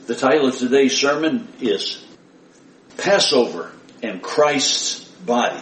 The title of today's sermon is Passover and Christ's Body.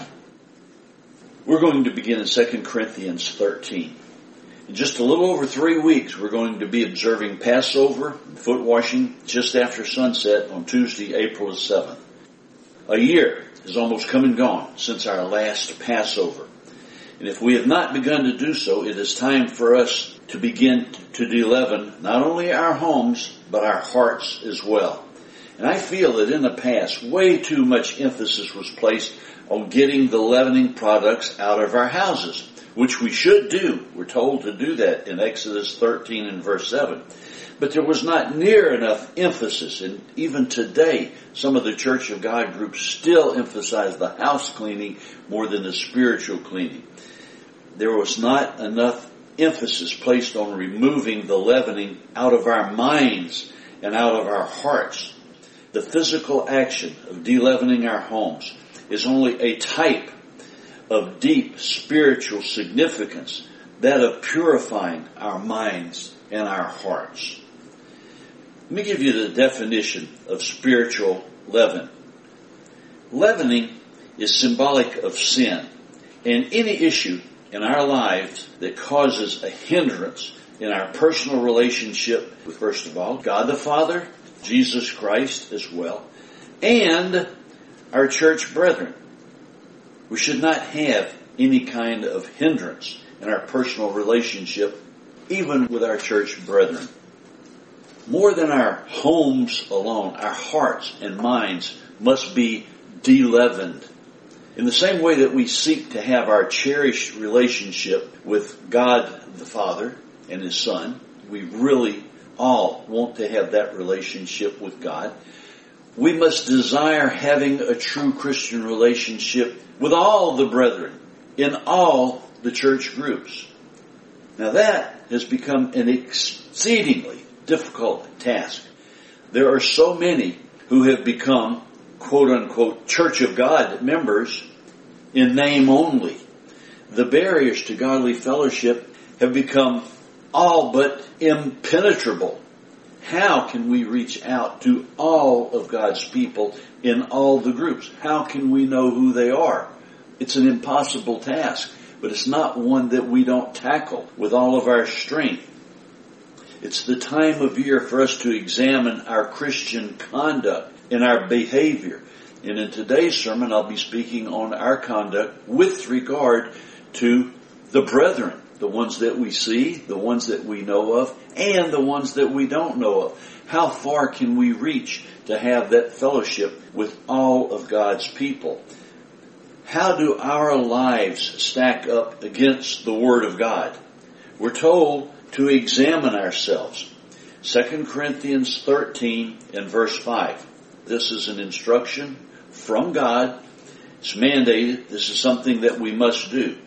We're going to begin in 2 Corinthians 13. In just a little over 3 weeks, we're going to be observing Passover, foot washing, just after sunset on Tuesday, April the 7th. A year has almost come and gone since our last Passover. And if we have not begun to do so, it is time for us to begin to de-leaven not only our homes, but our hearts as well. And I feel that in the past, way too much emphasis was placed on getting the leavening products out of our houses, which we should do. We're told to do that in Exodus 13 and verse 7. But there was not near enough emphasis, and even today, some of the Church of God groups still emphasize the house cleaning more than the spiritual cleaning. There was not enough emphasis placed on removing the leavening out of our minds and out of our hearts. The physical action of de-leavening our homes is only a type of deep spiritual significance, that of purifying our minds and our hearts. Let me give you the definition of spiritual leaven. Leavening is symbolic of sin, and any issue in our lives that causes a hindrance in our personal relationship with, first of all, God the Father, Jesus Christ as well, and our church brethren. We should not have any kind of hindrance in our personal relationship, even with our church brethren. More than our homes alone, our hearts and minds must be de-leavened. In the same way that we seek to have our cherished relationship with God the Father and His Son, we really all want to have that relationship with God. We must desire having a true Christian relationship with all the brethren in all the church groups. Now that has become an exceedingly difficult task. There are so many who have become quote-unquote Church of God members in name only. The barriers to godly fellowship have become all but impenetrable. How can we reach out to all of God's people in all the groups? How can we know who they are? It's an impossible task, but it's not one that we don't tackle with all of our strength. It's the time of year for us to examine our Christian conduct and our behavior. And in today's sermon, I'll be speaking on our conduct with regard to the brethren, the ones that we see, the ones that we know of, and the ones that we don't know of. How far can we reach to have that fellowship with all of God's people? How do our lives stack up against the Word of God? We're told to examine ourselves. 2 Corinthians 13 and verse 5. This is an instruction from God. It's mandated. This is something that we must do.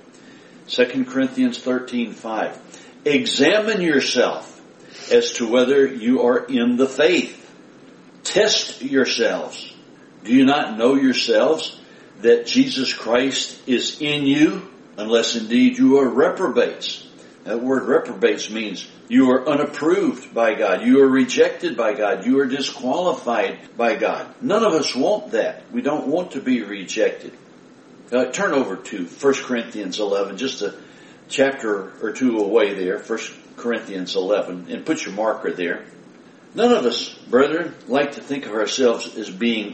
2 Corinthians 13:5. Examine yourself as to whether you are in the faith. Test yourselves. Do you not know yourselves that Jesus Christ is in you, unless indeed you are reprobates? That word reprobates means you are unapproved by God. You are rejected by God. You are disqualified by God. None of us want that. We don't want to be rejected. Turn over to 1 Corinthians 11, just a chapter or two away there, 1 Corinthians 11, and put your marker there. None of us, brethren, like to think of ourselves as being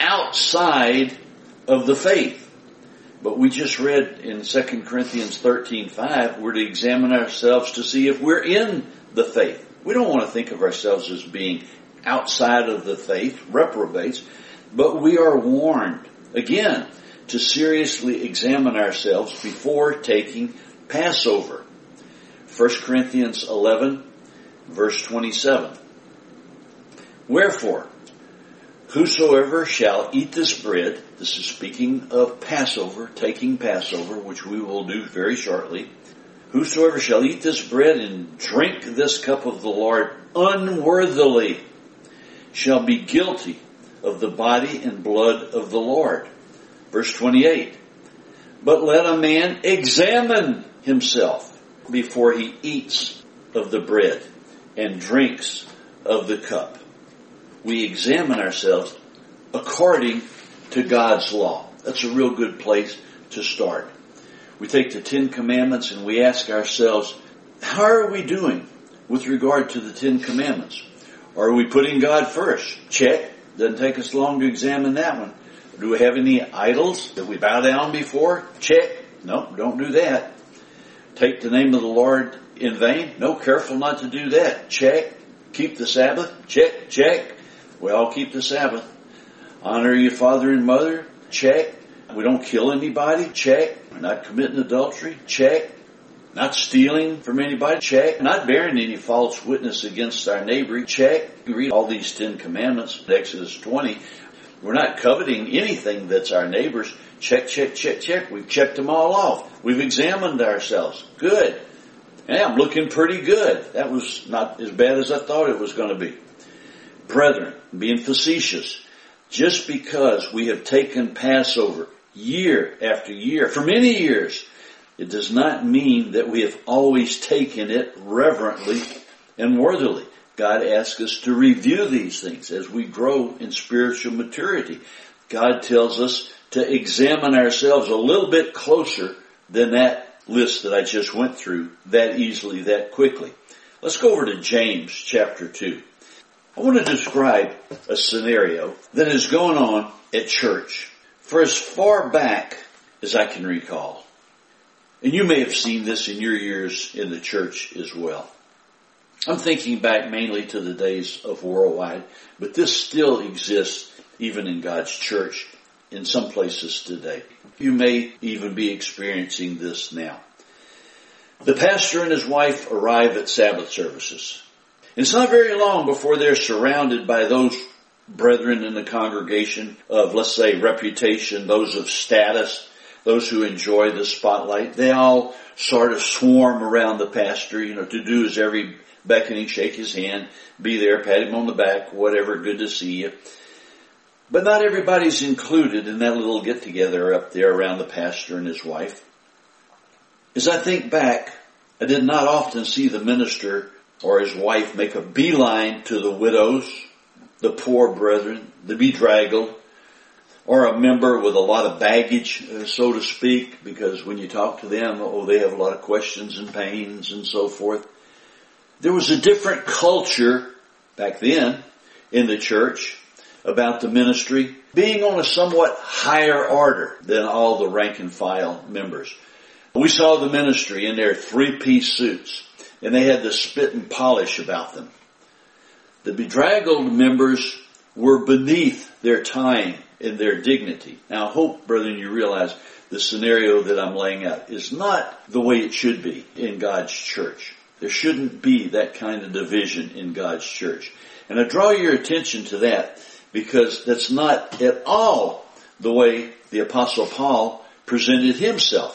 outside of the faith. But we just read in 2 Corinthians 13:5, we're to examine ourselves to see if we're in the faith. We don't want to think of ourselves as being outside of the faith, reprobates, but we are warned, again, to seriously examine ourselves before taking Passover. 1 Corinthians 11, verse 27. Wherefore, whosoever shall eat this bread, this is speaking of Passover, taking Passover, which we will do very shortly. Whosoever shall eat this bread and drink this cup of the Lord unworthily shall be guilty of the body and blood of the Lord. Verse 28. But let a man examine himself before he eats of the bread and drinks of the cup. we examine ourselves according to God's law. That's a real good place to start. We take the 10 Commandments and we ask ourselves, how are we doing with regard to the 10 Commandments? Are we putting God first? Check. Doesn't take us long to examine that one. Do we have any idols that we bow down before? Check. No, don't do that. Take the name of the Lord in vain? No, careful not to do that. Check. Keep the Sabbath? Check, check. We all keep the Sabbath. Honor your father and mother? Check. We don't kill anybody? Check. We're not committing adultery? Check. Not stealing from anybody? Check. Not bearing any false witness against our neighbor? Check. You read all these 10 Commandments, Exodus 20. We're not coveting anything that's our neighbor's. Check, check, check, check. We've checked them all off. We've examined ourselves. Good. Yeah, I'm looking pretty good. That was not as bad as I thought it was going to be. Brethren, being facetious, just because we have taken Passover year after year, for many years, it does not mean that we have always taken it reverently and worthily. God asks us to review these things as we grow in spiritual maturity. God tells us to examine ourselves a little bit closer than that list that I just went through that easily, that quickly. Let's go over to James chapter 2. I want to describe a scenario that is going on at church for as far back as I can recall. And you may have seen this in your years in the church as well. I'm thinking back mainly to the days of Worldwide, but this still exists even in God's church in some places today. You may even be experiencing this now. The pastor and his wife arrive at Sabbath services. It's not very long before they're surrounded by those brethren in the congregation of, let's say, reputation, those of status, those who enjoy the spotlight. They all sort of swarm around the pastor, to do as every beckoning, shake his hand, be there, pat him on the back, whatever, good to see you. But not everybody's included in that little get-together up there around the pastor and his wife. As I think back, I did not often see the minister or his wife make a beeline to the widows, the poor brethren, the bedraggled, or a member with a lot of baggage, so to speak, because when you talk to them, they have a lot of questions and pains and so forth. There was a different culture back then in the church about the ministry being on a somewhat higher order than all the rank and file members. We saw the ministry in their 3-piece suits, and they had the spit and polish about them. The bedraggled members were beneath their time and their dignity. Now, I hope, brethren, you realize the scenario that I'm laying out is not the way it should be in God's church. There shouldn't be that kind of division in God's church. And I draw your attention to that because that's not at all the way the Apostle Paul presented himself.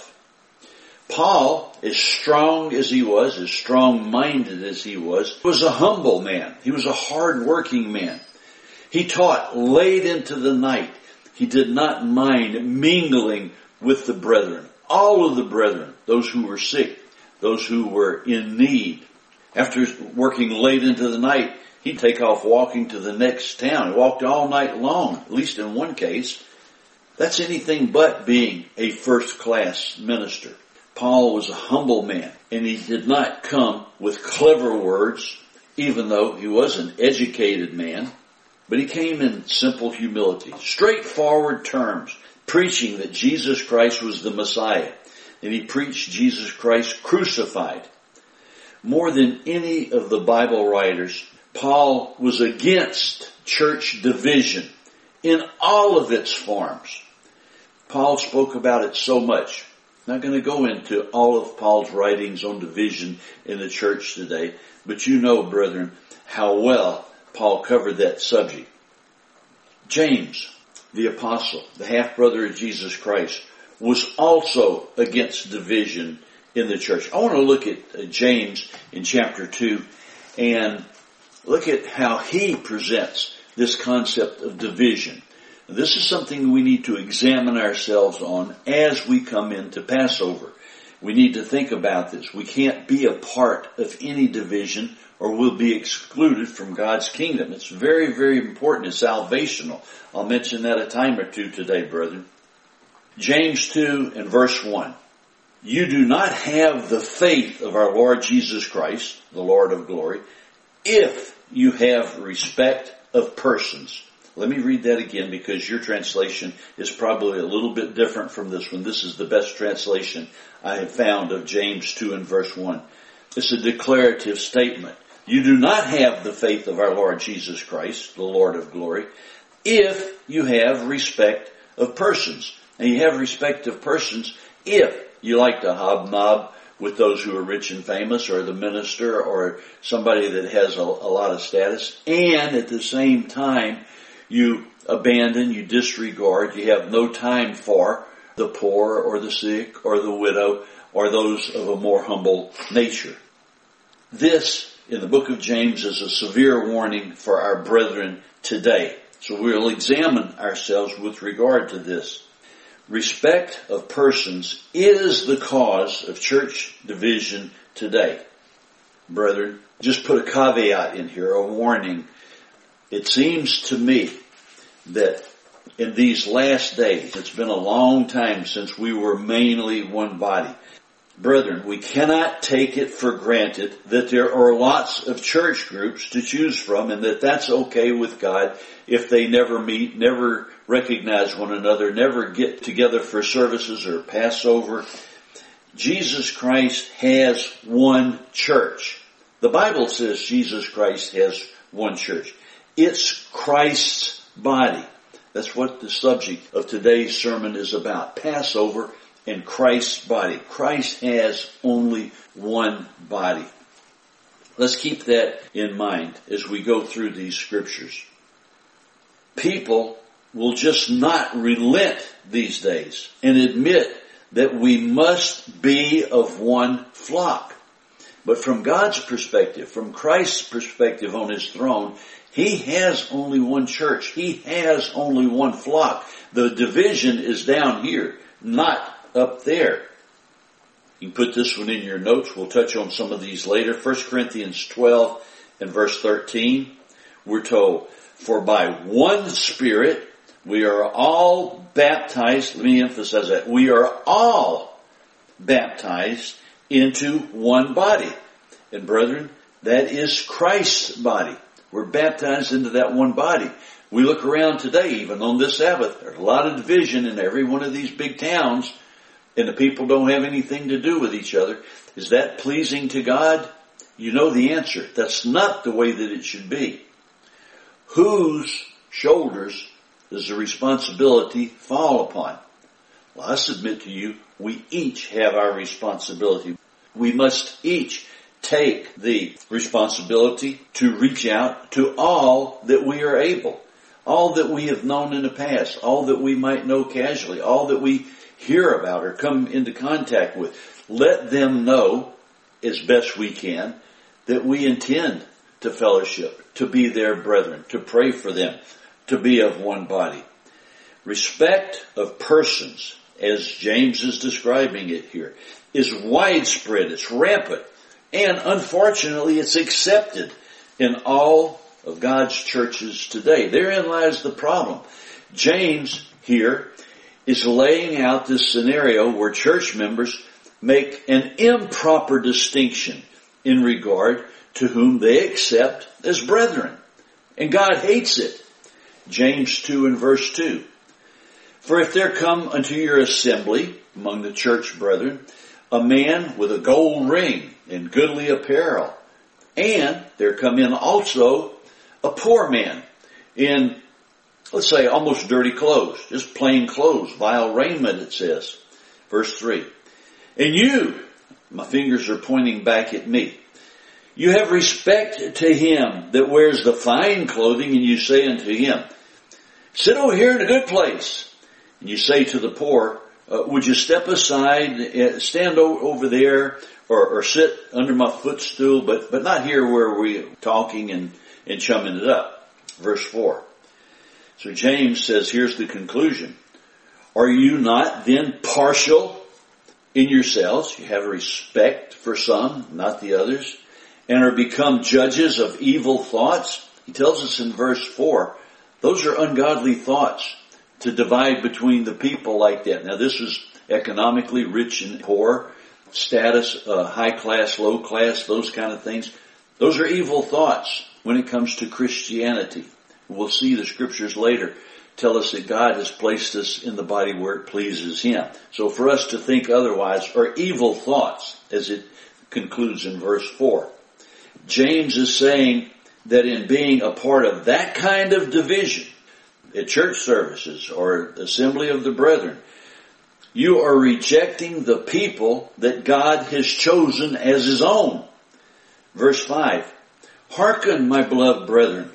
Paul, as strong as he was, as strong-minded as he was a humble man. He was a hard-working man. He taught late into the night. He did not mind mingling with the brethren. All of the brethren, those who were sick, those who were in need. After working late into the night, he'd take off walking to the next town. He walked all night long, at least in one case. That's anything but being a first-class minister. Paul was a humble man, and he did not come with clever words, even though he was an educated man. But he came in simple humility, straightforward terms, preaching that Jesus Christ was the Messiah. And he preached Jesus Christ crucified. More than any of the Bible writers, Paul was against church division in all of its forms. Paul spoke about it so much. I'm not going to go into all of Paul's writings on division in the church today, but you know, brethren, how well Paul covered that subject. James, the apostle, the half-brother of Jesus Christ, was also against division in the church. I want to look at James in chapter 2 and look at how he presents this concept of division. This is something we need to examine ourselves on as we come into Passover. We need to think about this. We can't can't be a part of any division or will be excluded from God's kingdom. It's very, very important. It's salvational. I'll mention that a time or two today, brethren. James 2 and verse 1. You do not have the faith of our Lord Jesus Christ, the Lord of glory, if you have respect of persons. Let me read that again because your translation is probably a little bit different from this one. This is the best translation I have found of James 2 and verse 1. It's a declarative statement. You do not have the faith of our Lord Jesus Christ, the Lord of glory, if you have respect of persons. And you have respect of persons if you like to hobnob with those who are rich and famous, or the minister, or somebody that has a lot of status, and at the same time you abandon, you disregard, you have no time for the poor or the sick or the widow or those of a more humble nature. This, in the book of James, is a severe warning for our brethren today. So we'll examine ourselves with regard to this. Respect of persons is the cause of church division today. Brethren, just put a caveat in here, a warning. It seems to me that in these last days, it's been a long time since we were mainly one body. Brethren, we cannot take it for granted that there are lots of church groups to choose from and that that's okay with God if they never meet, never recognize one another, never get together for services or Passover. Jesus Christ has one church. The Bible says Jesus Christ has one church. It's Christ's body. That's what the subject of today's sermon is about. Passover and Christ's body. Christ has only one body. Let's keep that in mind as we go through these scriptures. People will just not relent these days and admit that we must be of one flock. But from God's perspective, from Christ's perspective on His throne, He has only one church. He has only one flock. The division is down here, not up there. You can put this one in your notes. We'll touch on some of these later. 1 Corinthians 12 and verse 13, we're told, for by one Spirit we are all baptized. Let me emphasize that. We are all baptized into one body. And brethren, that is Christ's body. We're baptized into that one body. We look around today, even on this Sabbath, there's a lot of division in every one of these big towns, and the people don't have anything to do with each other. Is that pleasing to God? You know the answer. That's not the way that it should be. Whose shoulders does the responsibility fall upon? Well, I submit to you, we each have our responsibility. We must each take the responsibility to reach out to all that we are able, all that we have known in the past, all that we might know casually, all that we hear about or come into contact with. Let them know, as best we can, that we intend to fellowship, to be their brethren, to pray for them, to be of one body. Respect of persons, as James is describing it here, is widespread, it's rampant, and unfortunately it's accepted in all of God's churches today. Therein lies the problem. James here is laying out this scenario where church members make an improper distinction in regard to whom they accept as brethren. And God hates it. James 2 and verse 2. For if there come unto your assembly among the church brethren a man with a gold ring and goodly apparel, and there come in also a poor man in, let's say, almost dirty clothes, just plain clothes, vile raiment, it says. Verse 3. And you, my fingers are pointing back at me, you have respect to him that wears the fine clothing, and you say unto him, sit over here in a good place. And you say to the poor, would you step aside, stand over there, or sit under my footstool, but not here where we're talking and chumming it up. Verse 4. So James says, here's the conclusion. Are you not then partial in yourselves. You have a respect for some, not the others, and are become judges of evil thoughts. He tells us in verse 4, those are ungodly thoughts to divide between the people like that. Now this is economically rich and poor, status, high class, low class, those kind of things. Those are evil thoughts when it comes to Christianity. We'll see the scriptures later tell us that God has placed us in the body where it pleases Him. So for us to think otherwise are evil thoughts, as it concludes in verse 4. James is saying that in being a part of that kind of division at church services or assembly of the brethren, you are rejecting the people that God has chosen as His own. Verse 5, hearken, my beloved brethren,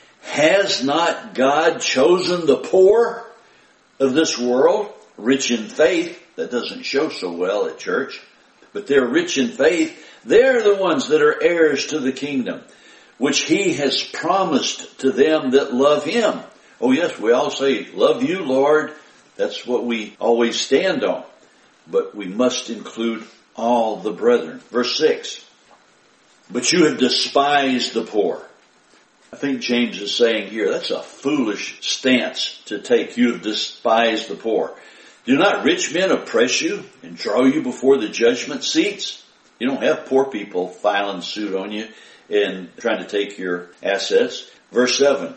has not God chosen the poor of this world, rich in faith? That doesn't show so well at church, but they're rich in faith. They're the ones that are heirs to the kingdom, which He has promised to them that love Him. Oh yes, we all say, love you, Lord. That's what we always stand on. But we must include all the brethren. Verse 6, but you have despised the poor. I think James is saying here, that's a foolish stance to take. You have despised the poor. Do not rich men oppress you and draw you before the judgment seats? You don't have poor people filing suit on you and trying to take your assets. Verse 7,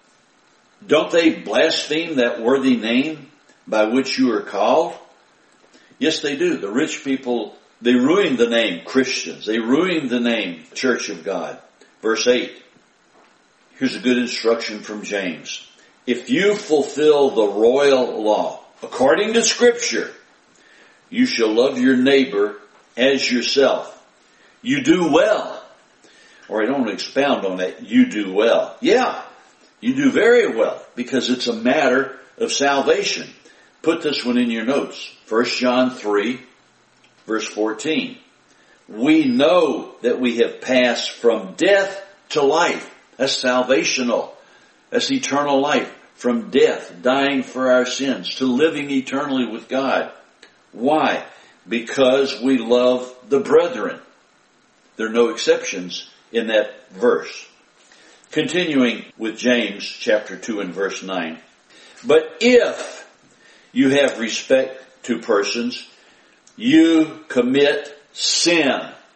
don't they blaspheme that worthy name by which you are called? Yes, they do. The rich people, they ruin the name Christians. They ruin the name Church of God. Verse 8, here's a good instruction from James. If you fulfill the royal law, according to Scripture, you shall love your neighbor as yourself. You do well. Or I don't want to expound on that. You do well. Yeah, you do very well because it's a matter of salvation. Put this one in your notes. 1 John 3, verse 14. We know that we have passed from death to life. That's salvational. That's eternal life. From death, dying for our sins, to living eternally with God. Why? Because we love the brethren. There are no exceptions in that verse. Continuing with James chapter 2 and verse 9. But if you have respect to persons, you commit sin,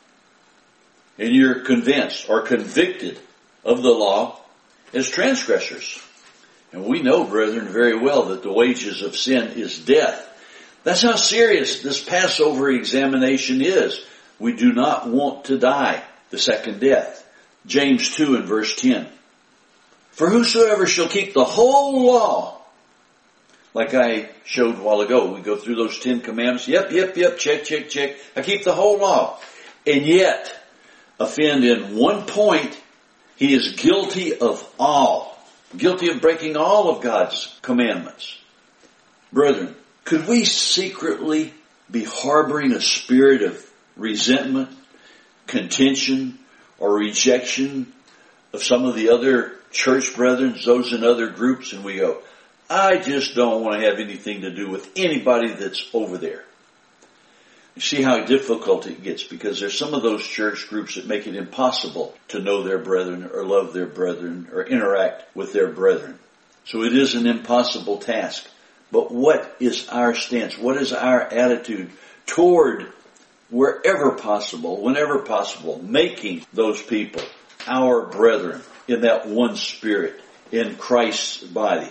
and you're convinced or convicted of the law as transgressors. And we know, brethren, very well that the wages of sin is death. That's how serious this Passover examination is. We do not want to die the second death. James 2 and verse 10. For whosoever shall keep the whole law, like I showed a while ago, we go through those 10 commandments. Yep, check. I keep the whole law. And yet, offend in one point, he is guilty of all. Guilty of breaking all of God's commandments. Brethren, could we secretly be harboring a spirit of resentment, contention, or rejection of some of the other church brethren, those in other groups, and we go, I just don't want to have anything to do with anybody that's over there. You see how difficult it gets, because there's some of those church groups that make it impossible to know their brethren or love their brethren or interact with their brethren. So it is an impossible task. But what is our stance? What is our attitude toward, wherever possible, whenever possible, making those people our brethren in that one spirit, in Christ's body?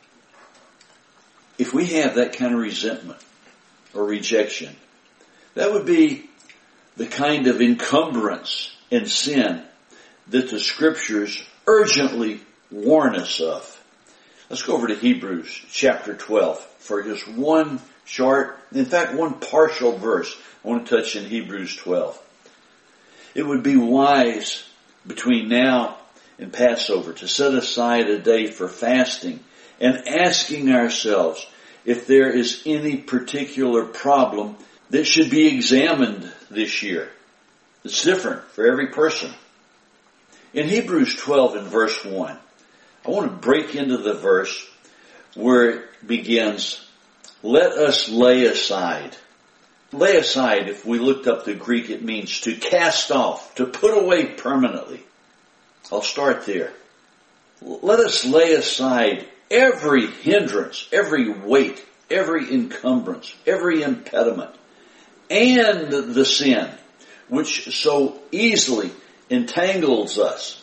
If we have that kind of resentment or rejection, that would be the kind of encumbrance and sin that the Scriptures urgently warn us of. Let's go over to Hebrews chapter 12 for just one short, in fact one partial verse I want to touch in Hebrews 12. It would be wise between now and Passover to set aside a day for fasting and asking ourselves if there is any particular problem that should be examined this year. It's different for every person. In Hebrews 12 and verse 1, I want to break into the verse where it begins, let us lay aside. Lay aside, if we looked up the Greek, it means to cast off, to put away permanently. I'll start there. Let us lay aside every hindrance, every weight, every encumbrance, every impediment, and the sin which so easily entangles us.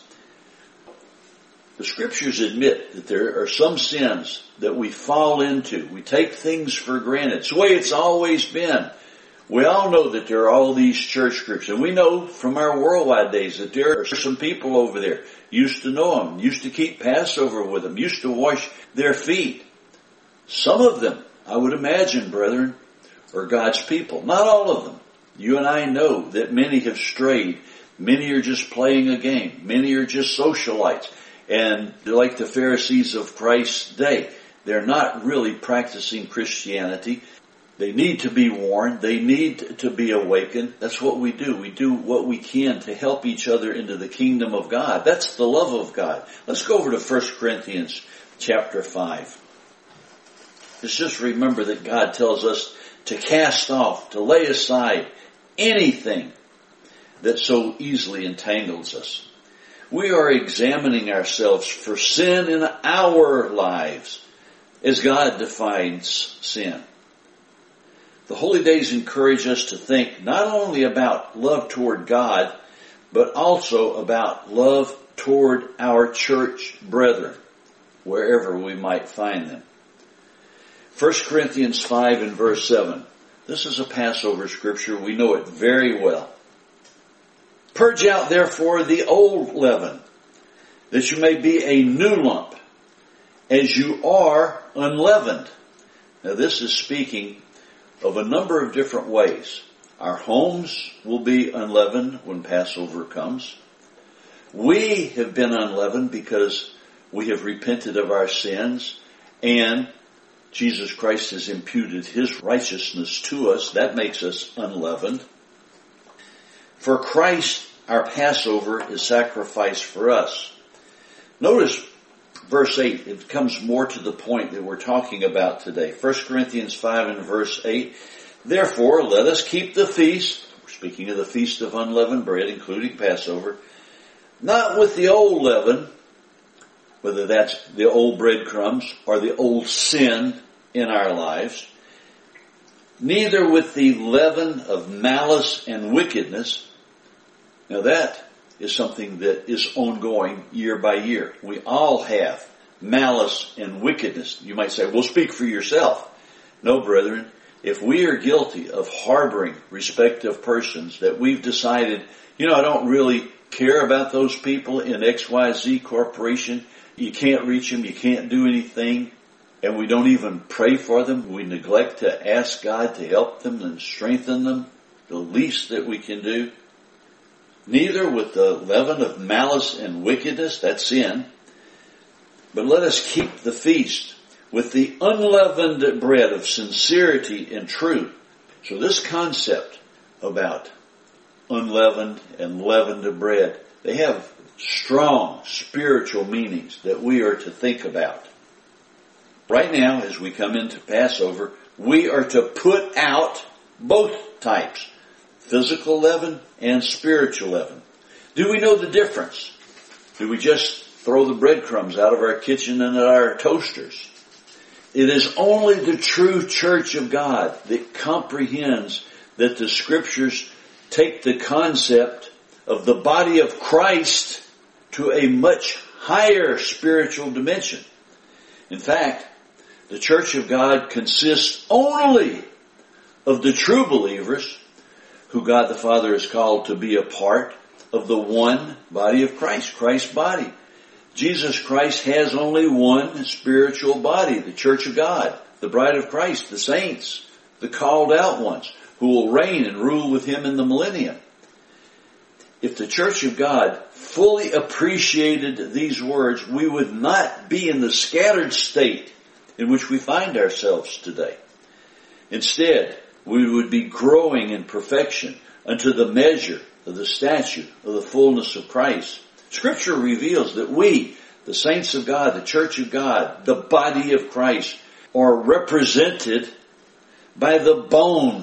The Scriptures admit that there are some sins that we fall into. We take things for granted. It's the way it's always been. We all know that there are all these church groups, and we know from our worldwide days that there are some people over there used to know them, used to keep Passover with them, used to wash their feet. Some of them, I would imagine, brethren, are God's people. Not all of them. You and I know that many have strayed. Many are just playing a game. Many are just socialites. And they're like the Pharisees of Christ's day. They're not really practicing Christianity. They need to be warned. They need to be awakened. That's what we do. We do what we can to help each other into the kingdom of God. That's the love of God. Let's go over to 1 Corinthians chapter 5. Let's just remember that God tells us to cast off, to lay aside anything that so easily entangles us. We are examining ourselves for sin in our lives as God defines sin. The holy days encourage us to think not only about love toward God, but also about love toward our church brethren, wherever we might find them. 1 Corinthians 5 and verse 7. This is a Passover scripture. We know it very well. Purge out therefore the old leaven, that you may be a new lump, as you are unleavened. Now this is speaking of a number of different ways. Our homes will be unleavened when Passover comes. We have been unleavened because we have repented of our sins, and Jesus Christ has imputed His righteousness to us. That makes us unleavened. For Christ, our Passover, is sacrificed for us. Notice verse 8. It comes more to the point that we're talking about today. 1 Corinthians 5 and verse 8. Therefore, let us keep the feast. We're speaking of the feast of unleavened bread, including Passover. Not with the old leaven, whether that's the old breadcrumbs or the old sin in our lives. Neither with the leaven of malice and wickedness. Now that is something that is ongoing year by year. We all have malice and wickedness. You might say, well, speak for yourself. No, brethren, if we are guilty of harboring respective persons that we've decided, I don't really care about those people in XYZ Corporation. You can't reach them. You can't do anything. And we don't even pray for them. We neglect to ask God to help them and strengthen them. The least that we can do. Neither with the leaven of malice and wickedness, that's sin, but let us keep the feast with the unleavened bread of sincerity and truth. So this concept about unleavened and leavened bread, they have strong spiritual meanings that we are to think about. Right now, as we come into Passover, we are to put out both types. Physical leaven and spiritual leaven. Do we know the difference? Do we just throw the breadcrumbs out of our kitchen and at our toasters? It is only the true church of God that comprehends that the Scriptures take the concept of the body of Christ to a much higher spiritual dimension. In fact, the church of God consists only of the true believers who God the Father has called to be a part of the one body of Christ, Christ's body. Jesus Christ has only one spiritual body, the church of God, the bride of Christ, the saints, the called out ones, who will reign and rule with Him in the millennium. If the church of God fully appreciated these words, we would not be in the scattered state in which we find ourselves today. Instead, we would be growing in perfection unto the measure of the stature of the fullness of Christ. Scripture reveals that we, the saints of God, the church of God, the body of Christ, are represented by the bones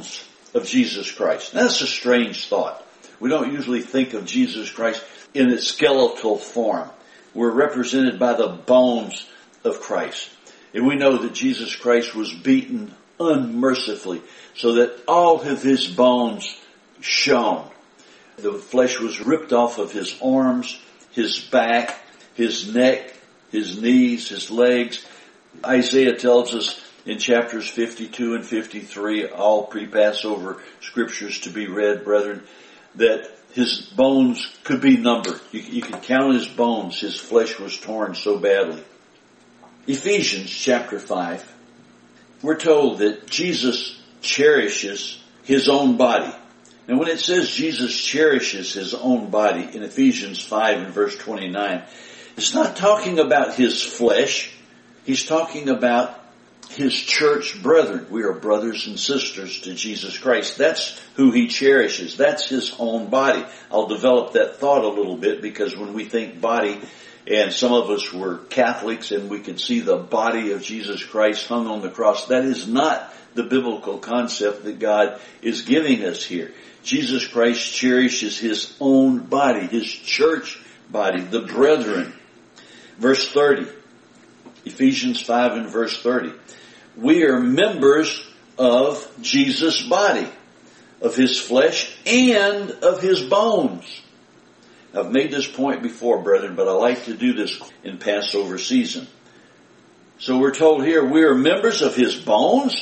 of Jesus Christ. Now, that's a strange thought. We don't usually think of Jesus Christ in its skeletal form. We're represented by the bones of Christ. And we know that Jesus Christ was beaten unmercifully so that all of his bones shone. The flesh was ripped off of his arms, his back, his neck, his knees, his legs. Isaiah tells us in chapters 52 and 53, all pre-Passover scriptures to be read, brethren, that his bones could be numbered. You could count his bones. His flesh was torn so badly. Ephesians chapter 5, we're told that Jesus cherishes his own body. And when it says Jesus cherishes his own body in Ephesians 5 and verse 29, it's not talking about his flesh. He's talking about his church brethren. We are brothers and sisters to Jesus Christ. That's who he cherishes. That's his own body. I'll develop that thought a little bit, because when we think body, and some of us were Catholics and we could see the body of Jesus Christ hung on the cross, that is not the biblical concept that God is giving us here. Jesus Christ cherishes his own body, his church body, the brethren. Verse 30, Ephesians 5 and verse 30. We are members of Jesus' body, of his flesh and of his bones. I've made this point before, brethren, but I like to do this in Passover season. So we're told here we are members of his bones.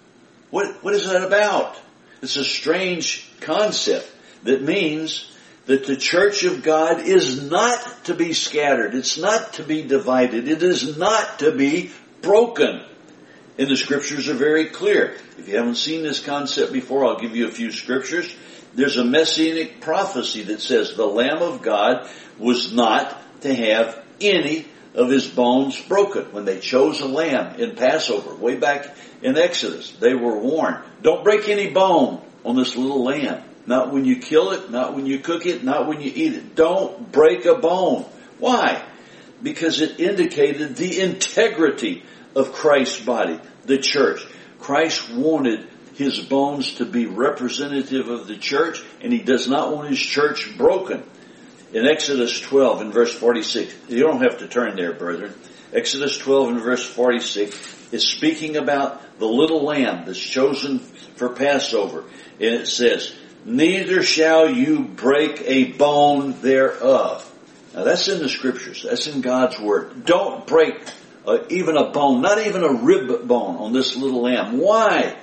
What is that about? It's a strange concept that means that the church of God is not to be scattered. It's not to be divided. It is not to be broken. And the scriptures are very clear. If you haven't seen this concept before, I'll give you a few scriptures. There's a messianic prophecy that says the Lamb of God was not to have any of his bones broken. When they chose a lamb in Passover, way back in Exodus, they were warned, don't break any bone on this little lamb. Not when you kill it, not when you cook it, not when you eat it. Don't break a bone. Why? Because it indicated the integrity of Christ's body, the church. Christ wanted his bones to be representative of the church, and he does not want his church broken. In Exodus 12 and verse 46, you don't have to turn there, brethren. Exodus 12 and verse 46 is speaking about the little lamb that's chosen for Passover. And it says, neither shall you break a bone thereof. Now that's in the scriptures. That's in God's word. Don't break even a bone, not even a rib bone on this little lamb. Why?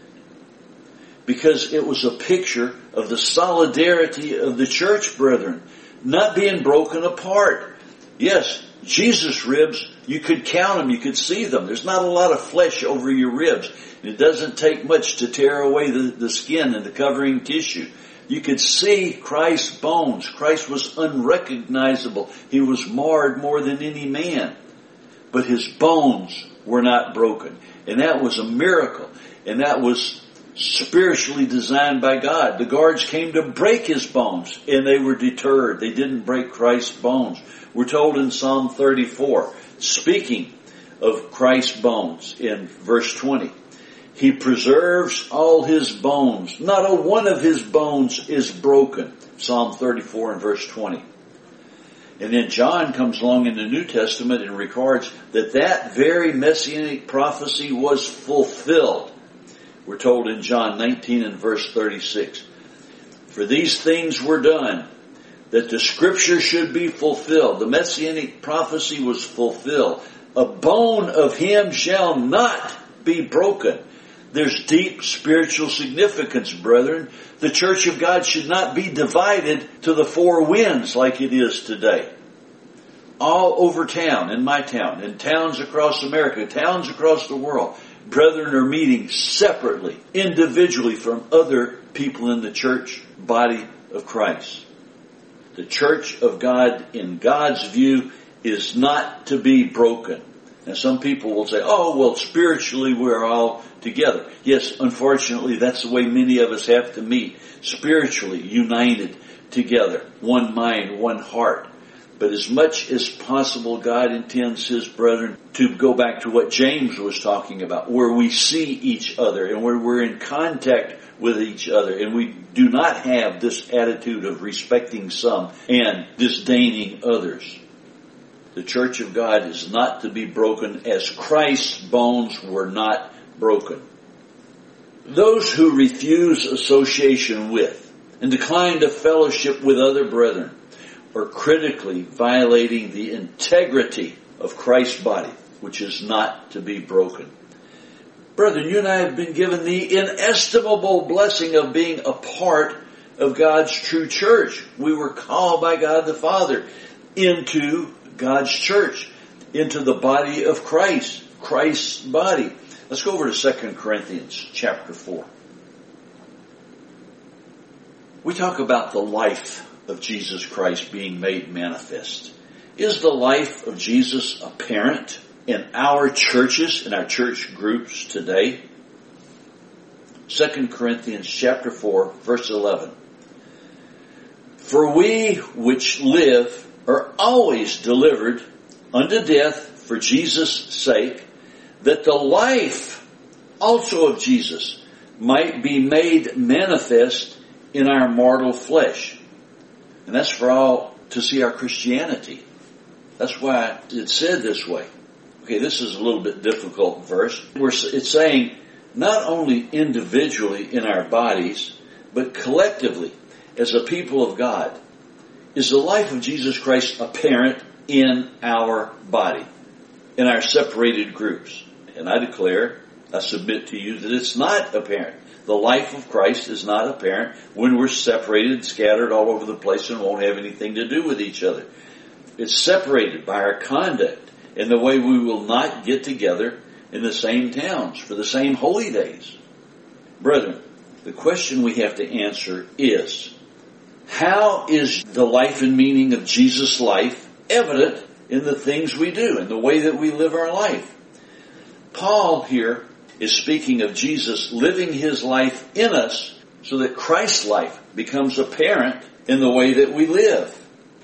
Because it was a picture of the solidarity of the church, brethren, not being broken apart. Yes, Jesus' ribs, you could count them, you could see them. There's not a lot of flesh over your ribs. It doesn't take much to tear away the skin and the covering tissue. You could see Christ's bones. Christ was unrecognizable. He was marred more than any man. But his bones were not broken. And that was a miracle. And that was spiritually designed by God. The guards came to break his bones, and they were deterred. They didn't break Christ's bones. We're told in Psalm 34, speaking of Christ's bones in verse 20, he preserves all his bones. Not a one of his bones is broken. Psalm 34 and verse 20. And then John comes along in the New Testament and records that very messianic prophecy was fulfilled. We're told in John 19 and verse 36, for these things were done, that the scripture should be fulfilled. The messianic prophecy was fulfilled. A bone of him shall not be broken. There's deep spiritual significance, brethren. The church of God should not be divided to the four winds like it is today. All over town, in my town, in towns across America, towns across the world, brethren are meeting separately, individually from other people in the church body of Christ. The church of God, in God's view, is not to be broken. Now some people will say, oh, well, spiritually we're all together. Yes, unfortunately, that's the way many of us have to meet. Spiritually united together. One mind, one heart. But as much as possible, God intends his brethren to go back to what James was talking about, where we see each other and where we're in contact with each other, and we do not have this attitude of respecting some and disdaining others. The church of God is not to be broken as Christ's bones were not broken. Those who refuse association with and decline to fellowship with other brethren are critically violating the integrity of Christ's body, which is not to be broken. Brethren, you and I have been given the inestimable blessing of being a part of God's true church. We were called by God the Father into God's church, into the body of Christ, Christ's body. Let's go over to 2 Corinthians chapter 4. We talk about the life of Jesus Christ being made manifest. Is the life of Jesus apparent in our churches, in our church groups today? 2 Corinthians chapter 4, verse 11. For we which live are always delivered unto death for Jesus' sake, that the life also of Jesus might be made manifest in our mortal flesh. And that's for all to see our Christianity. That's why it's said this way. Okay, this is a little bit difficult verse. It's saying not only individually in our bodies, but collectively as a people of God. Is the life of Jesus Christ apparent in our body, in our separated groups? And I declare, I submit to you that it's not apparent. The life of Christ is not apparent when we're separated, scattered all over the place and won't have anything to do with each other. It's separated by our conduct and the way we will not get together in the same towns for the same holy days. Brethren, the question we have to answer is, how is the life and meaning of Jesus' life evident in the things we do, in the way that we live our life? Paul here is speaking of Jesus living his life in us so that Christ's life becomes apparent in the way that we live.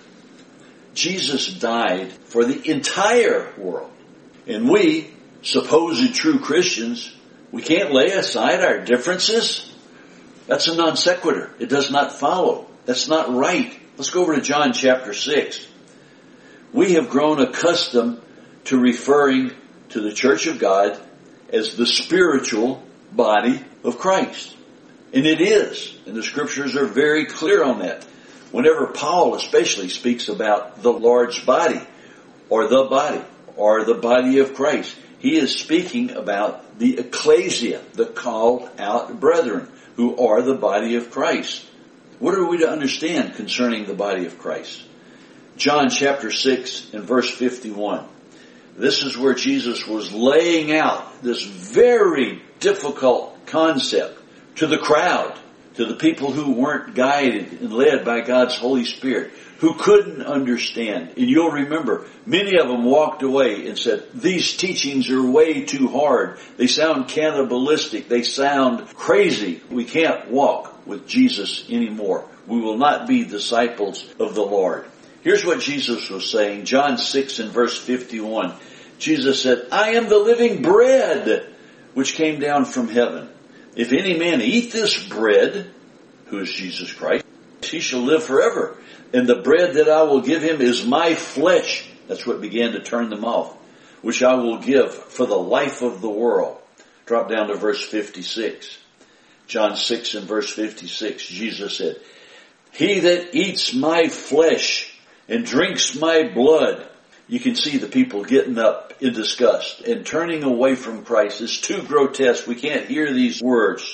Jesus died for the entire world. And we, supposed true Christians, we can't lay aside our differences. That's a non sequitur. It does not follow. That's not right. Let's go over to John chapter 6. We have grown accustomed to referring to the church of God as the spiritual body of Christ. And it is. And the scriptures are very clear on that. Whenever Paul especially speaks about the Lord's body, or the body of Christ, he is speaking about the ecclesia, the called out brethren, who are the body of Christ. What are we to understand concerning the body of Christ? John chapter 6 and verse 51. This is where Jesus was laying out this very difficult concept to the crowd, to the people who weren't guided and led by God's Holy Spirit, who couldn't understand. And you'll remember, many of them walked away and said, these teachings are way too hard. They sound cannibalistic. They sound crazy. We can't walk with Jesus anymore. We will not be disciples of the Lord. Here's what Jesus was saying. John 6 and verse 51. Jesus said, I am the living bread which came down from heaven. If any man eat this bread, who is Jesus Christ, he shall live forever. And the bread that I will give him is my flesh. That's what began to turn them off. Which I will give for the life of the world. Drop down to verse 56. John 6 and verse 56, Jesus said, he that eats my flesh and drinks my blood. You can see the people getting up in disgust and turning away from Christ. It's too grotesque. We can't hear these words.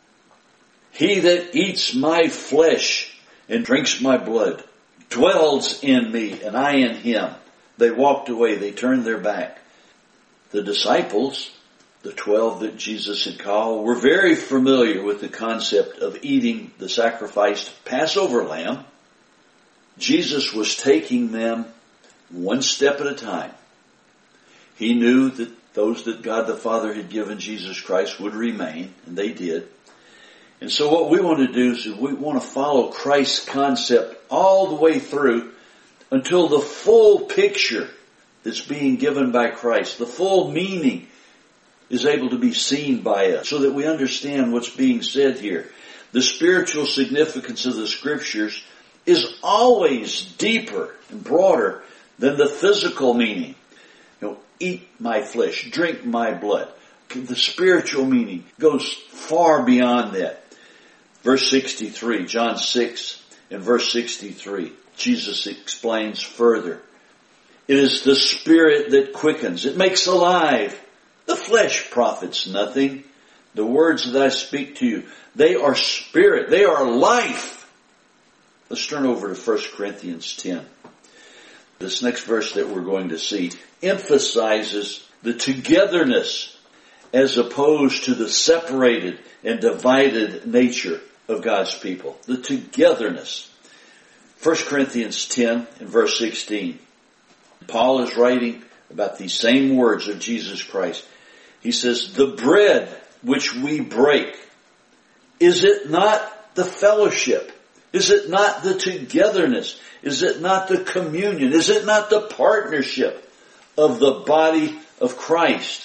He that eats my flesh and drinks my blood dwells in me and I in him. They walked away. They turned their back. The disciples, the 12 that Jesus had called, were very familiar with the concept of eating the sacrificed Passover lamb. Jesus was taking them one step at a time. He knew that those that God the Father had given Jesus Christ would remain, and they did. And so what we want to do is we want to follow Christ's concept all the way through until the full picture that's being given by Christ, the full meaning, is able to be seen by us so that we understand what's being said here. The spiritual significance of the Scriptures is always deeper and broader than the physical meaning. Eat my flesh, drink my blood. The spiritual meaning goes far beyond that. Verse 63, John 6 and verse 63, Jesus explains further. It is the Spirit that quickens. It makes alive. The flesh profits nothing. The words that I speak to you, they are spirit. They are life. Let's turn over to 1 Corinthians 10. This next verse that we're going to see emphasizes the togetherness as opposed to the separated and divided nature of God's people. The togetherness. 1 Corinthians 10 and verse 16. Paul is writing about these same words of Jesus Christ. He says, the bread which we break, is it not the fellowship? Is it not the togetherness? Is it not the communion? Is it not the partnership of the body of Christ?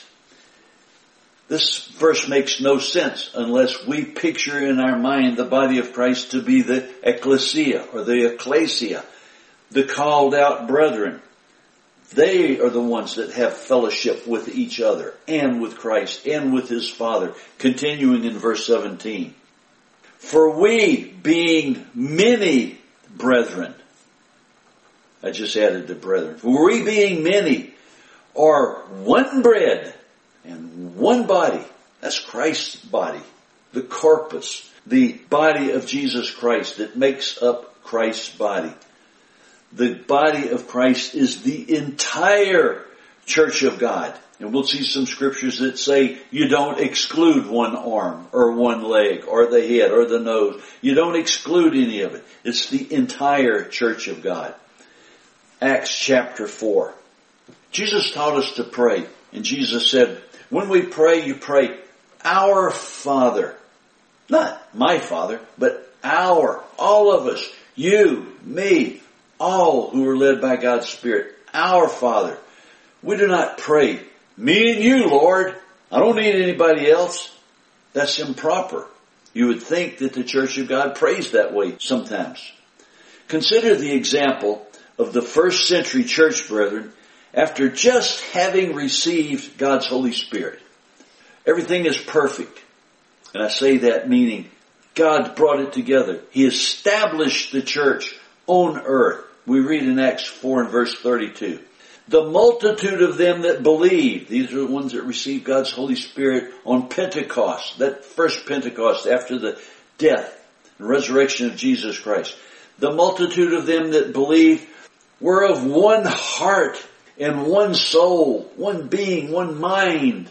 This verse makes no sense unless we picture in our mind the body of Christ to be the ecclesia or the ecclesia, the called out brethren. They are the ones that have fellowship with each other and with Christ and with His Father. Continuing in verse 17. For we, being many brethren, I just added the brethren. For we, being many, are one bread and one body. That's Christ's body. The corpus, the body of Jesus Christ that makes up Christ's body. The body of Christ is the entire church of God. And we'll see some scriptures that say you don't exclude one arm or one leg or the head or the nose. You don't exclude any of it. It's the entire church of God. Acts chapter 4. Jesus taught us to pray. And Jesus said, when we pray, you pray, our Father. Not my Father, but our. All of us. You, me, all who are led by God's Spirit. Our Father. We do not pray, me and you, Lord. I don't need anybody else. That's improper. You would think that the Church of God prays that way sometimes. Consider the example of the first century church brethren after just having received God's Holy Spirit. Everything is perfect. And I say that meaning God brought it together. He established the church on earth. We read in Acts 4 and verse 32. The multitude of them that believed, these are the ones that received God's Holy Spirit on Pentecost, that first Pentecost after the death and resurrection of Jesus Christ. The multitude of them that believed were of one heart and one soul, one being, one mind.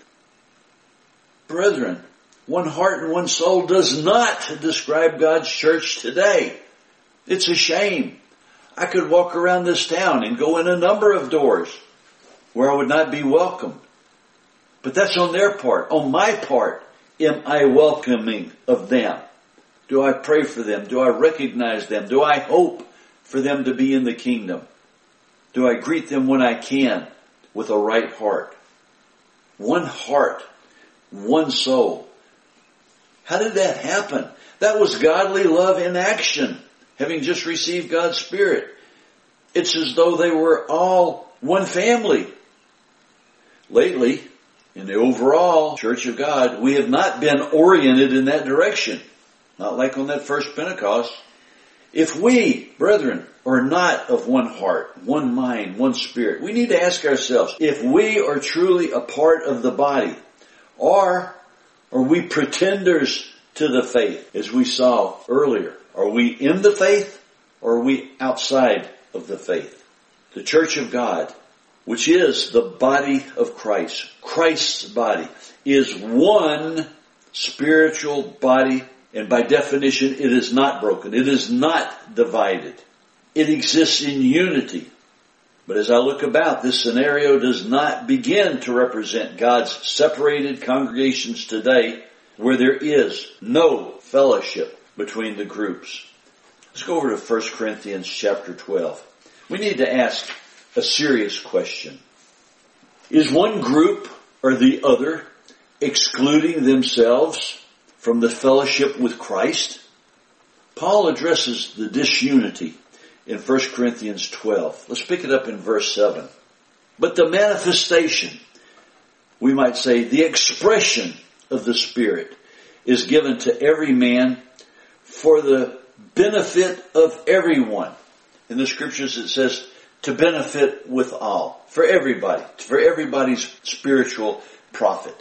Brethren, one heart and one soul does not describe God's church today. It's a shame. I could walk around this town and go in a number of doors where I would not be welcomed. But that's on their part. On my part, am I welcoming of them? Do I pray for them? Do I recognize them? Do I hope for them to be in the kingdom? Do I greet them when I can with a right heart? One heart, one soul. How did that happen? That was godly love in action. Having just received God's Spirit. It's as though they were all one family. Lately, in the overall Church of God, we have not been oriented in that direction. Not like on that first Pentecost. If we, brethren, are not of one heart, one mind, one spirit, we need to ask ourselves, if we are truly a part of the body, or are we pretenders to the faith, as we saw earlier? Are we in the faith or are we outside of the faith? The church of God, which is the body of Christ, Christ's body, is one spiritual body, and by definition it is not broken. It is not divided. It exists in unity. But as I look about, this scenario does not begin to represent God's separated congregations today where there is no fellowship between the groups. Let's go over to 1 Corinthians chapter 12. We need to ask a serious question. Is one group or the other excluding themselves from the fellowship with Christ? Paul addresses the disunity in 1 Corinthians 12. Let's pick it up in verse 7. But the manifestation, we might say the expression of the Spirit, is given to every man for the benefit of everyone. In the scriptures it says to benefit with all, for everybody, for everybody's spiritual profit.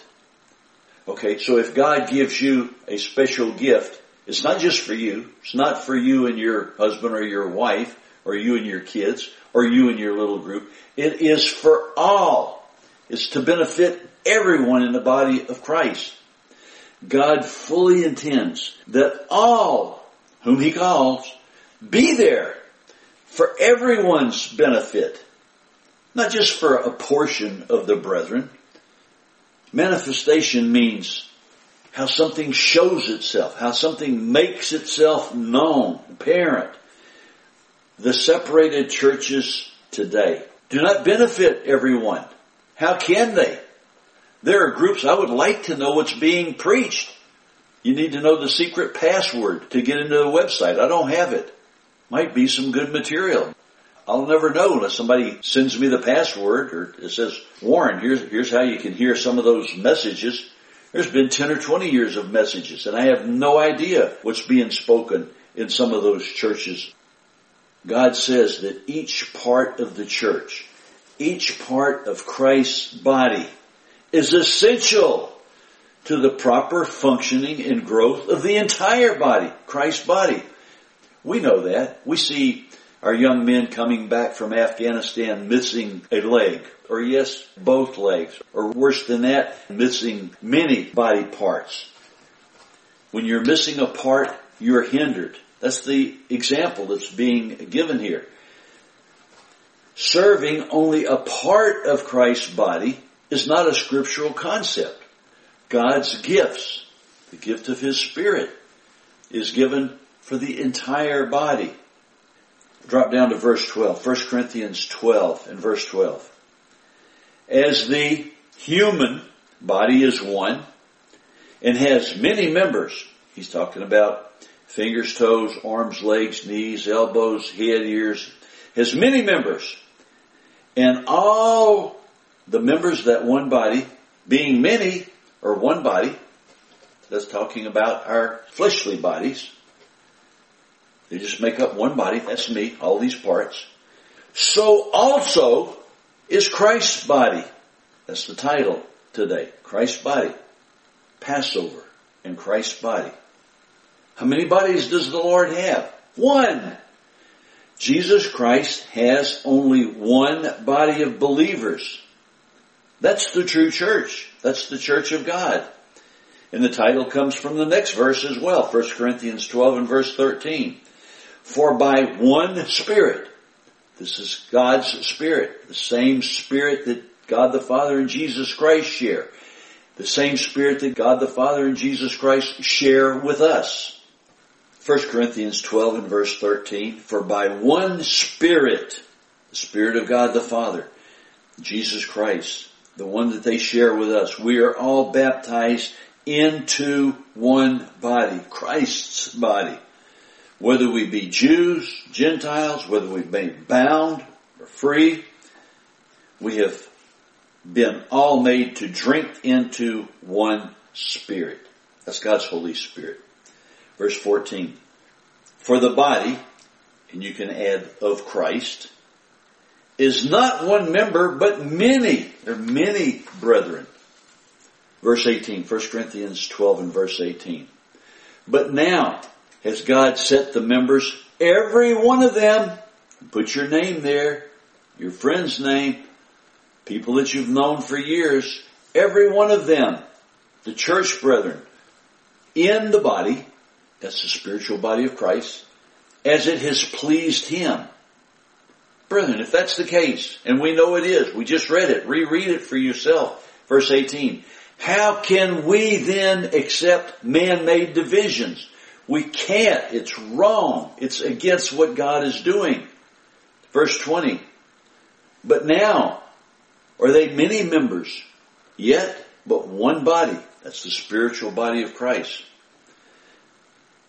Okay, so if God gives you a special gift, it's not just for you. It's not for you and your husband or your wife or you and your kids or you and your little group. It is for all. It's to benefit everyone in the body of Christ. God fully intends that all whom He calls be there for everyone's benefit, not just for a portion of the brethren. Manifestation means how something shows itself, how something makes itself known, apparent. The separated churches today do not benefit everyone. How can they? There are groups, I would like to know what's being preached. You need to know the secret password to get into the website. I don't have it. Might be some good material. I'll never know unless somebody sends me the password or it says, Warren, here's how you can hear some of those messages. There's been 10 or 20 years of messages and I have no idea what's being spoken in some of those churches. God says that each part of the church, each part of Christ's body is essential to the proper functioning and growth of the entire body, Christ's body. We know that. We see our young men coming back from Afghanistan missing a leg, or yes, both legs, or worse than that, missing many body parts. When you're missing a part, you're hindered. That's the example that's being given here. Serving only a part of Christ's body is not a scriptural concept. God's gifts, the gift of His Spirit, is given for the entire body. Drop down to verse 12. 1 Corinthians 12 and verse 12. As the human body is one and has many members, he's talking about fingers, toes, arms, legs, knees, elbows, head, ears, has many members. And all the members of that one body, being many, or one body, that's talking about our fleshly bodies. They just make up one body, that's me, all these parts. So also is Christ's body. That's the title today. Christ's body. Passover and Christ's body. How many bodies does the Lord have? One. Jesus Christ has only one body of believers. That's the true church. That's the church of God. And the title comes from the next verse as well. 1 Corinthians 12 and verse 13. For by one Spirit, this is God's Spirit, the same Spirit that God the Father and Jesus Christ share. The same Spirit that God the Father and Jesus Christ share with us. 1 Corinthians 12 and verse 13. For by one Spirit, the Spirit of God the Father, Jesus Christ, the one that they share with us, we are all baptized into one body, Christ's body. Whether we be Jews, Gentiles, whether we be bound or free, we have been all made to drink into one Spirit. That's God's Holy Spirit. Verse 14. For the body, and you can add of Christ, is not one member, but many. There are many brethren. Verse 18, 1 Corinthians 12 and verse 18. But now has God set the members, every one of them, put your name there, your friend's name, people that you've known for years, every one of them, the church brethren, in the body, that's the spiritual body of Christ, as it has pleased Him. Brethren, if that's the case, and we know it is, we just read it, reread it for yourself. Verse 18, how can we then accept man-made divisions? We can't. It's wrong. It's against what God is doing. Verse 20, but now are they many members, yet but one body. That's the spiritual body of Christ.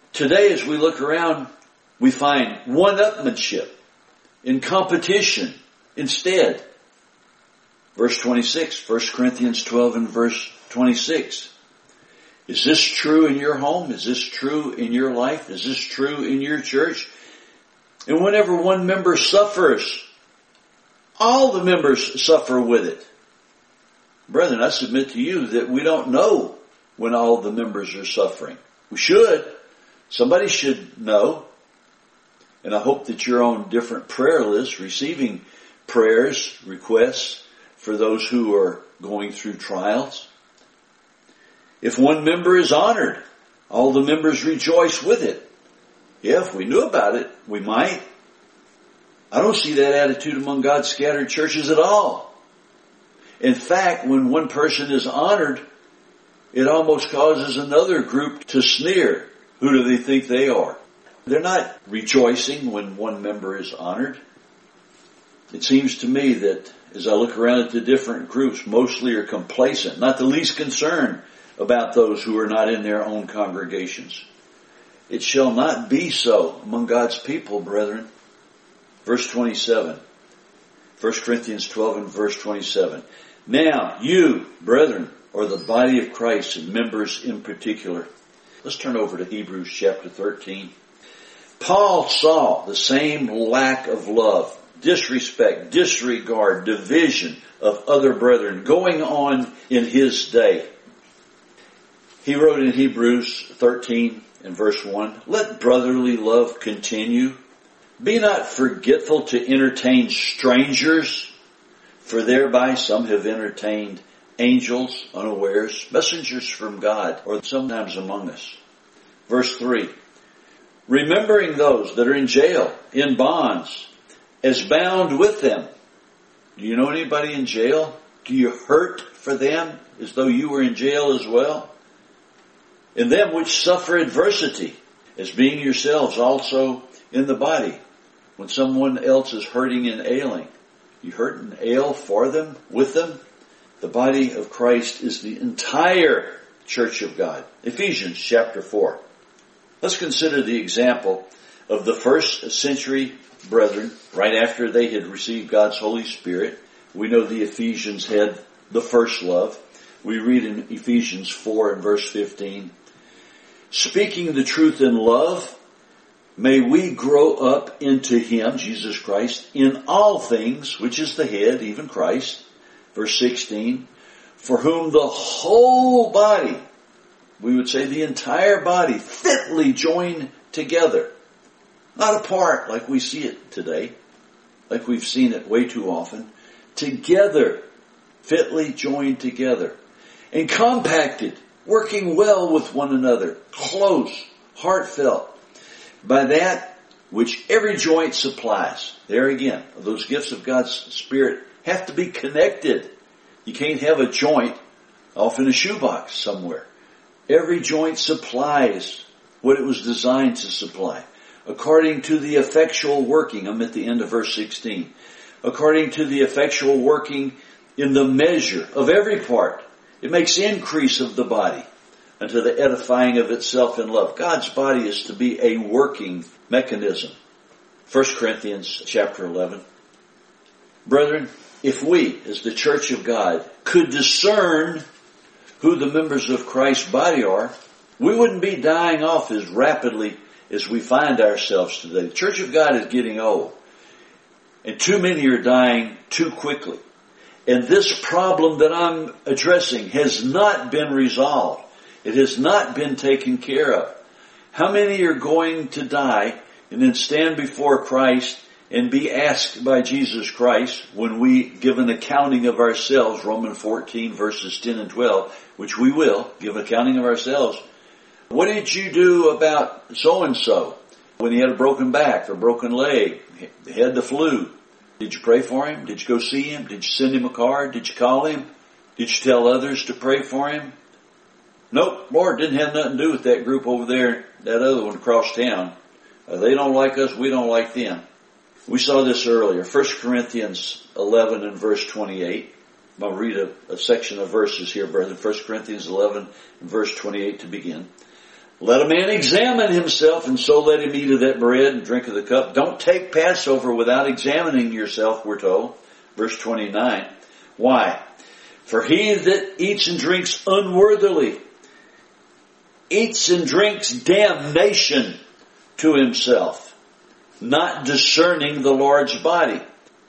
Today, as we look around, we find one-upmanship in competition instead. Verse 26, 1 Corinthians 12 and verse 26. Is this true in your home? Is this true in your life? Is this true in your church? And whenever one member suffers, all the members suffer with it. Brethren, I submit to you that we don't know when all the members are suffering. We should. Somebody should know. And I hope that you're on different prayer lists, receiving prayers, requests for those who are going through trials. If one member is honored, all the members rejoice with it. Yeah, if we knew about it, we might. I don't see that attitude among God's scattered churches at all. In fact, when one person is honored, it almost causes another group to sneer. Who do they think they are? They're not rejoicing when one member is honored. It seems to me that as I look around at the different groups, mostly are complacent, not the least concerned about those who are not in their own congregations. It shall not be so among God's people, brethren. Verse 27. 1 Corinthians 12 and verse 27. Now, you, brethren, are the body of Christ and members in particular. Let's turn over to Hebrews chapter 13. Paul saw the same lack of love, disrespect, disregard, division of other brethren going on in his day. He wrote in Hebrews 13 and verse 1, let brotherly love continue. Be not forgetful to entertain strangers, for thereby some have entertained angels unawares, messengers from God, or sometimes among us. Verse 3, remembering those that are in jail, in bonds, as bound with them. Do you know anybody in jail? Do you hurt for them as though you were in jail as well? And them which suffer adversity, as being yourselves also in the body. When someone else is hurting and ailing, you hurt and ail for them, with them. The body of Christ is the entire church of God. Ephesians chapter 4. Let's consider the example of the first century brethren right after they had received God's Holy Spirit. We know the Ephesians had the first love. We read in Ephesians 4 and verse 15, speaking the truth in love, may we grow up into Him, Jesus Christ, in all things, which is the head, even Christ. Verse 16, for whom the whole body, we would say the entire body, fitly joined together. Not apart like we see it today, like we've seen it way too often. Together, fitly joined together, and compacted, working well with one another, close, heartfelt, by that which every joint supplies. There again, those gifts of God's Spirit have to be connected. You can't have a joint off in a shoebox somewhere. Every joint supplies what it was designed to supply. According to the effectual working, I'm at the end of verse 16. According to the effectual working in the measure of every part, it makes increase of the body unto the edifying of itself in love. God's body is to be a working mechanism. 1 Corinthians chapter 11. Brethren, if we, as the church of God, could discern who the members of Christ's body are, we wouldn't be dying off as rapidly as we find ourselves today. The church of God is getting old, and too many are dying too quickly. And this problem that I'm addressing has not been resolved. It has not been taken care of. How many are going to die and then stand before Christ and be asked by Jesus Christ when we give an accounting of ourselves, Romans 14 verses 10 and 12, which we will give accounting of ourselves. What did you do about so-and-so when he had a broken back or broken leg, he had the flu? Did you pray for him? Did you go see him? Did you send him a card? Did you call him? Did you tell others to pray for him? Nope, Lord, didn't have nothing to do with that group over there, that other one across town. They don't like us, we don't like them. We saw this earlier, 1 Corinthians 11 and verse 28. I'll read a section of verses here, brethren. 1 Corinthians 11 and verse 28 to begin. Let a man examine himself, and so let him eat of that bread and drink of the cup. Don't take Passover without examining yourself, we're told. Verse 29. Why? For he that eats and drinks unworthily eats and drinks damnation to himself, not discerning the Lord's body,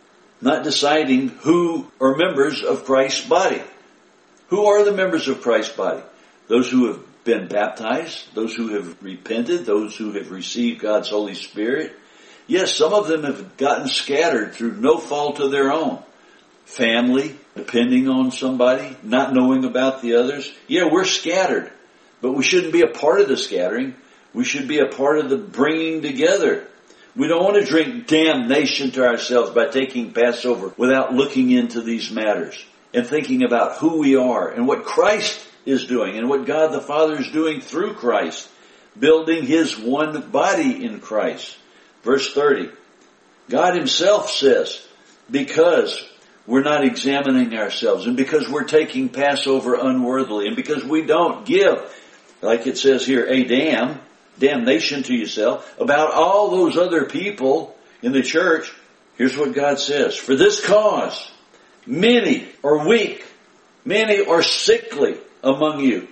not deciding who are members of Christ's body. Who are the members of Christ's body? Those who have been baptized, those who have repented, those who have received God's Holy Spirit. Yes, some of them have gotten scattered through no fault of their own. Family, depending on somebody, not knowing about the others. Yeah, we're scattered, but we shouldn't be a part of the scattering. We should be a part of the bringing together. We don't want to drink damnation to ourselves by taking Passover without looking into these matters and thinking about who we are and what Christ is doing and what God the Father is doing through Christ, building His one body in Christ. Verse 30, God Himself says, because we're not examining ourselves and because we're taking Passover unworthily and because we don't give, like it says here, a damnation to yourself about all those other people in the church, here's what God says. For this cause, many are weak, many are sickly among you,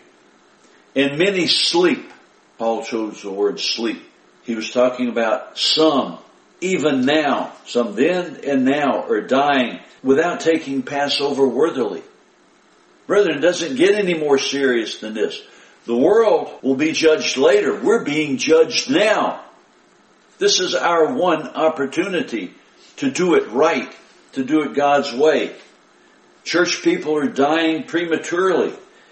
and many sleep. Paul chose the word sleep. He was talking about some, even now, some then and now are dying without taking Passover worthily. Brethren, it doesn't get any more serious than this. The world will be judged later. We're being judged now. This is our one opportunity to do it right, to do it God's way. Church people are dying prematurely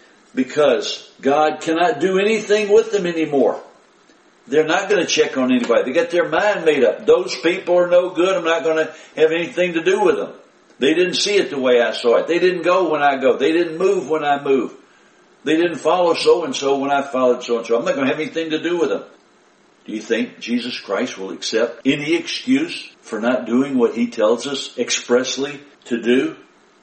because God cannot do anything with them anymore. They're not going to check on anybody. They got their mind made up. Those people are no good. I'm not going to have anything to do with them. They didn't see it the way I saw it. They didn't go when I go. They didn't move when I move. They didn't follow so-and-so when I followed so-and-so. I'm not going to have anything to do with them. Do you think Jesus Christ will accept any excuse for not doing what He tells us expressly to do?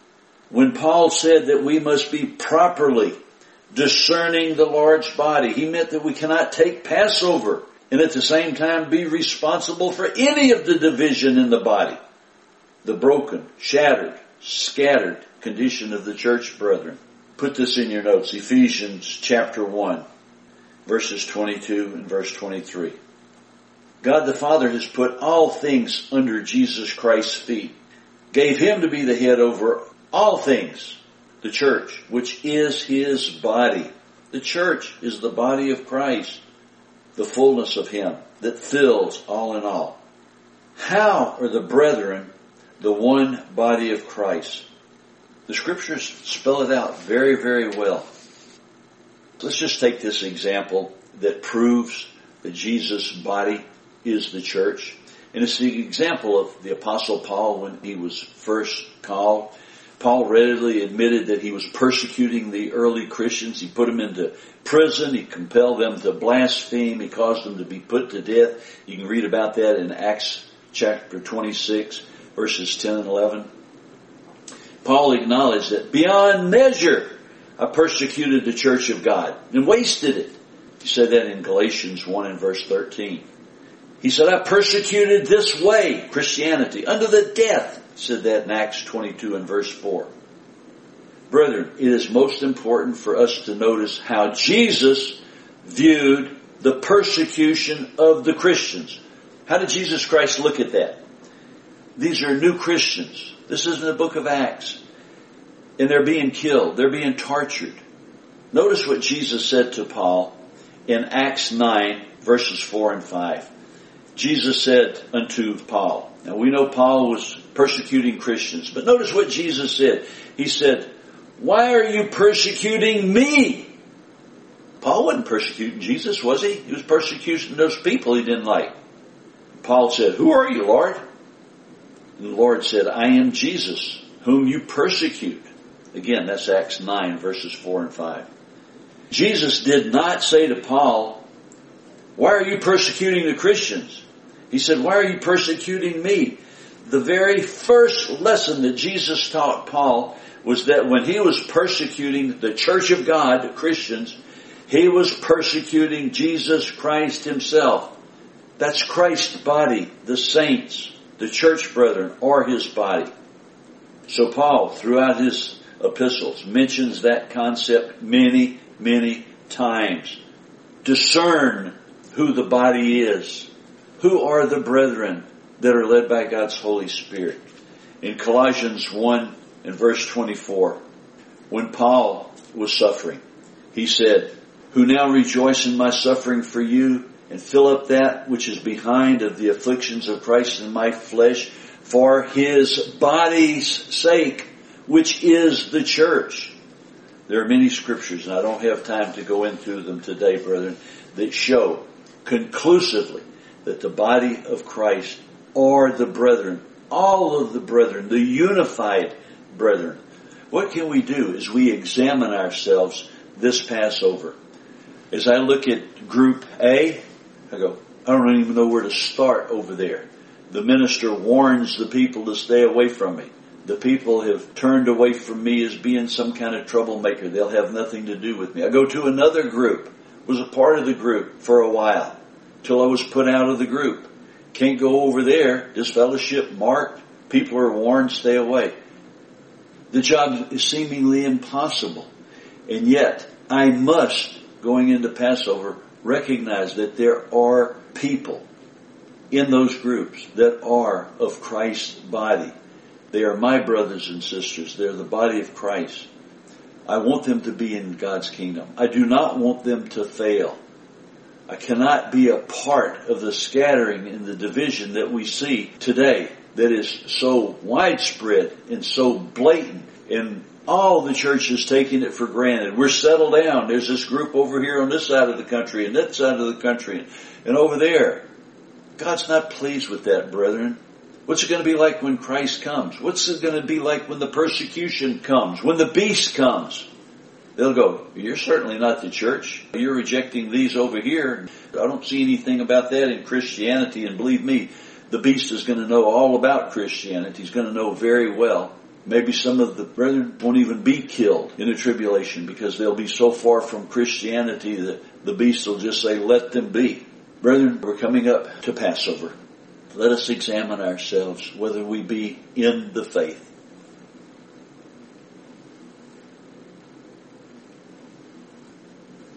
When Paul said that we must be properly discerning the Lord's body, he meant that we cannot take Passover and at the same time be responsible for any of the division in the body. The broken, shattered, scattered condition of the church, brethren. Put this in your notes. Ephesians chapter 1, verses 22 and verse 23. God the Father has put all things under Jesus Christ's feet, gave Him to be the head over all things, the church, which is His body. The church is the body of Christ, the fullness of Him that fills all in all. How are the brethren the one body of Christ? The Scriptures spell it out very, very well. Let's just take this example that proves that Jesus' body is the church. And it's the example of the Apostle Paul when he was first called. Paul readily admitted that he was persecuting the early Christians. He put them into prison. He compelled them to blaspheme. He caused them to be put to death. You can read about that in Acts chapter 26, verses 10 and 11. Paul acknowledged that beyond measure I persecuted the church of God and wasted it. He said that in Galatians 1 and verse 13. He said, I persecuted this way, Christianity, unto the death. He said that in Acts 22 and verse 4. Brethren, it is most important for us to notice how Jesus viewed the persecution of the Christians. How did Jesus Christ look at that? These are new Christians. This isn't the book of Acts. And they're being killed. They're being tortured. Notice what Jesus said to Paul in Acts 9, verses 4 and 5. Jesus said unto Paul. Now we know Paul was persecuting Christians. But notice what Jesus said. He said, why are you persecuting me? Paul wasn't persecuting Jesus, was he? He was persecuting those people he didn't like. Paul said, who are you, Lord? And the Lord said, I am Jesus, whom you persecute. Again, that's Acts 9, verses 4 and 5. Jesus did not say to Paul, why are you persecuting the Christians? He said, why are you persecuting me? The very first lesson that Jesus taught Paul was that when he was persecuting the church of God, the Christians, He was persecuting Jesus Christ himself. That's Christ's body, the saints, the church brethren, are his body. So Paul, throughout his epistles, mentions that concept many, many times. Discern who the body is. Who are the brethren that are led by God's Holy Spirit? In Colossians 1 and verse 24, when Paul was suffering, he said, who now rejoice in my suffering for you, and fill up that which is behind of the afflictions of Christ in my flesh, for his body's sake, which is the church. There are many scriptures, and I don't have time to go into them today, brethren, that show conclusively that the body of Christ are the brethren, all of the brethren, the unified brethren. What can we do as we examine ourselves this Passover? As I look at Group A, I go, I don't even know where to start over there. The minister warns the people to stay away from me. The people have turned away from me as being some kind of troublemaker. They'll have nothing to do with me. I go to another group, was a part of the group for a while, till I was put out of the group. Can't go over there. Disfellowship marked. People are warned, stay away. The job is seemingly impossible. And yet, I must, going into Passover, recognize that there are people in those groups that are of Christ's body. They are my brothers and sisters. They're the body of Christ. I want them to be in God's kingdom. I do not want them to fail. I cannot be a part of the scattering and the division that we see today that is so widespread and so blatant, and all the church is taking it for granted. We're settled down. There's this group over here on this side of the country and that side of the country and over there. God's not pleased with that, brethren. What's it going to be like when Christ comes? What's it going to be like when the persecution comes? When the beast comes? They'll go, you're certainly not the church. You're rejecting these over here. I don't see anything about that in Christianity. And believe me, the beast is going to know all about Christianity. He's going to know very well. Maybe some of the brethren won't even be killed in the tribulation because they'll be so far from Christianity that the beast will just say, let them be. Brethren, we're coming up to Passover. Let us examine ourselves whether we be in the faith.